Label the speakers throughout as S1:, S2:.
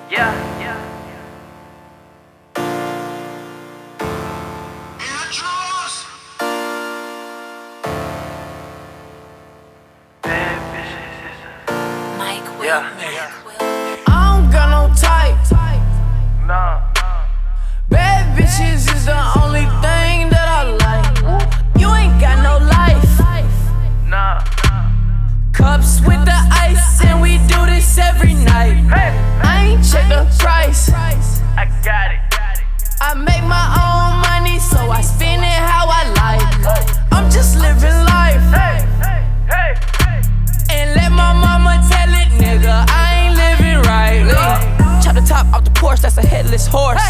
S1: Yeah.
S2: I don't got no type.
S1: Nah.
S2: Bad bitches is the only thing that I like. You ain't got no life.
S1: Nah.
S2: Cups with the ice, and we do this every night.
S1: Hey.
S2: I ain't check the price.
S1: I got it.
S2: I make my own money, so I spend it how I like. I'm just living life.
S1: Hey. Hey. Hey. Hey.
S2: And let my mama tell it, nigga, I ain't living right. Chop the top off the Porsche, that's a headless horse.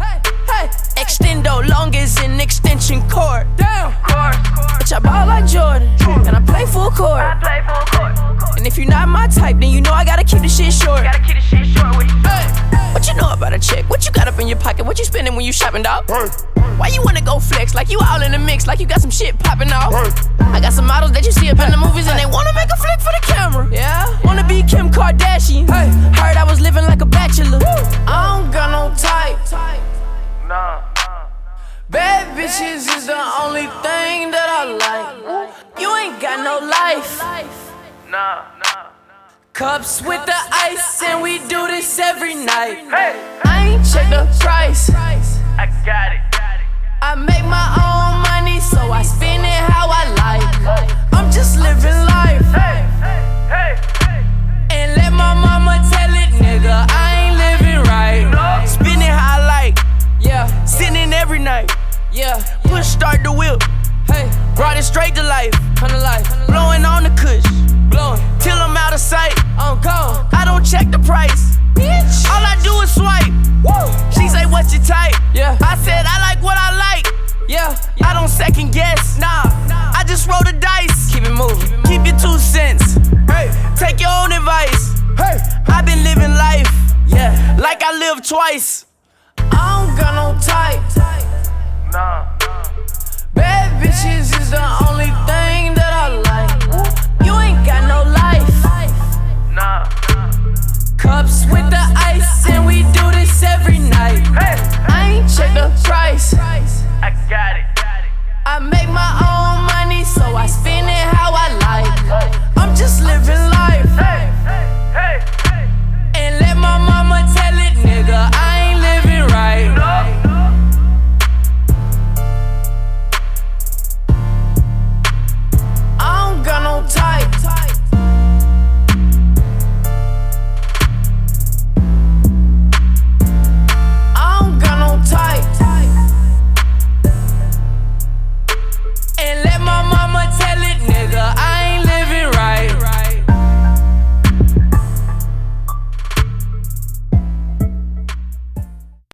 S2: Extendo long as an extension cord. Damn. Bitch, I ball like Jordan, and I play full court.
S1: I play full court.
S2: And if you're not my type, then you know I gotta keep the shit short.
S1: Gotta keep the shit short with you.
S2: What you know about a chick? What you got up in your pocket? What you spending when you shopping, dog? Why you wanna go flex like you all in the mix, like you got some shit popping off? I got some models that you see up in the movies and they wanna make a flick for the camera. Yeah, wanna be Kim Kardashian. Heard I was living like a bachelor. I don't got no type.
S1: Nah.
S2: Bad bitches is the only thing that I like. You ain't got no life.
S1: Nah.
S2: Cups with the ice, and we do this every night.
S1: Hey.
S2: I ain't check the price.
S1: I got it.
S2: I make my own money, so I spend it how I like. I'm just living life.
S1: Hey. Hey. Hey.
S2: And let my mama tell it, nigga, I ain't living right. Spend it how I like. Yeah, sitting every night. Yeah, push start the whip. Hey, brought it straight to life. Blowing on the kush. Blowing till I'm out of sight. I'm gone. I don't check the price. Bitch, all I do is swipe. Woo. She say, what's your type? Yeah, I said I like what I like. Yeah, I don't second guess. Nah, I just roll the dice. Keep it moving. Keep your 2 cents. Hey, take your own advice. Hey, I've been living life. Yeah, like I lived twice. I don't got no type.
S1: Nah.
S2: Bad bitches is the only thing that I like. You ain't got no life.
S1: Nah.
S2: Cups with the ice, and we do this every night.
S1: Hey.
S2: I ain't check the price.
S1: I got it.
S2: I make my own money, so I spend it how I like. I'm just living